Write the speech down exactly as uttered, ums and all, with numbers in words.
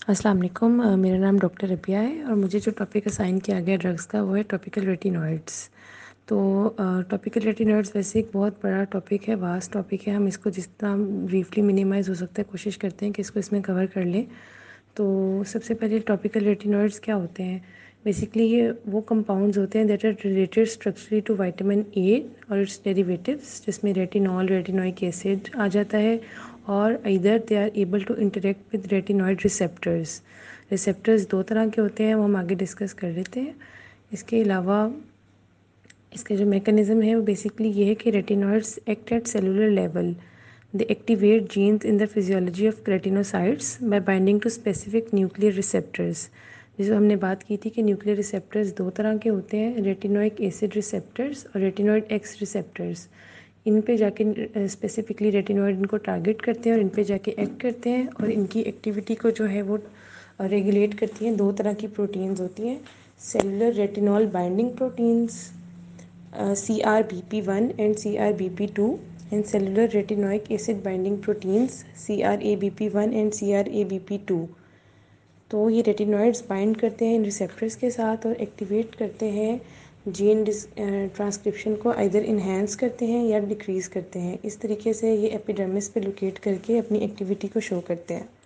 अस्सलाम वालेकुम। अ, मेरा नाम डॉक्टर रबिया है और मुझे जो टॉपिक असाइन किया गया ड्रग्स का वो है टॉपिकल रेटिनॉइड्स। तो टॉपिकल रेटिनॉइड्स वैसे एक बहुत बड़ा टॉपिक है, वास्ट टॉपिक है। हम इसको जितना ब्रीफली मिनिमाइज़ हो सकता है कोशिश करते हैं कि इसको इसमें कवर कर लें। तो सबसे पहले टॉपिकल रेटिनॉइड्स क्या होते हैं? बेसिकली ये वो कंपाउंड्स होते हैं that are related structurally to vitamin A और इट्स डेरिवेटिव्स, जिसमें रेटिनॉल, रेटिनोइक एसिड आ जाता है। और इधर they are able to interact with retinoid receptors. Receptors दो तरह के होते हैं, वो हम आगे डिस्कस कर लेते हैं। इसके अलावा इसका जो मैकेनिज़्म है वो बेसिकली ये है कि retinoids act at cellular level. They activate genes in the physiology of retinocytes by binding to specific nuclear receptors. जैसे हमने बात की थी कि न्यूक्लियर रिसेप्टर्स दो तरह के होते हैं, रेटिनोइक एसिड रिसेप्टर्स और रेटिनॉइड एक्स रिसेप्टर्स। इन पे जाके स्पेसिफिकली रेटिनॉइड इनको टारगेट करते हैं और इन पे जाके एक्ट करते हैं और इनकी एक्टिविटी को जो है वो रेगुलेट करती हैं। दो तरह की प्रोटीन्स होती हैं, cellular retinol binding proteins C R B P one and C R B P two, and cellular retinoic acid binding proteins C R A B P one and C R A B P two. तो ये retinoids bind करते हैं इन receptors के साथ और activate करते हैं gene transcription को, आइदर इन्हेंस करते हैं या डिक्रीज़ करते हैं। इस तरीके से ये एपिडर्मिस पे लोकेट करके अपनी एक्टिविटी को शो करते हैं।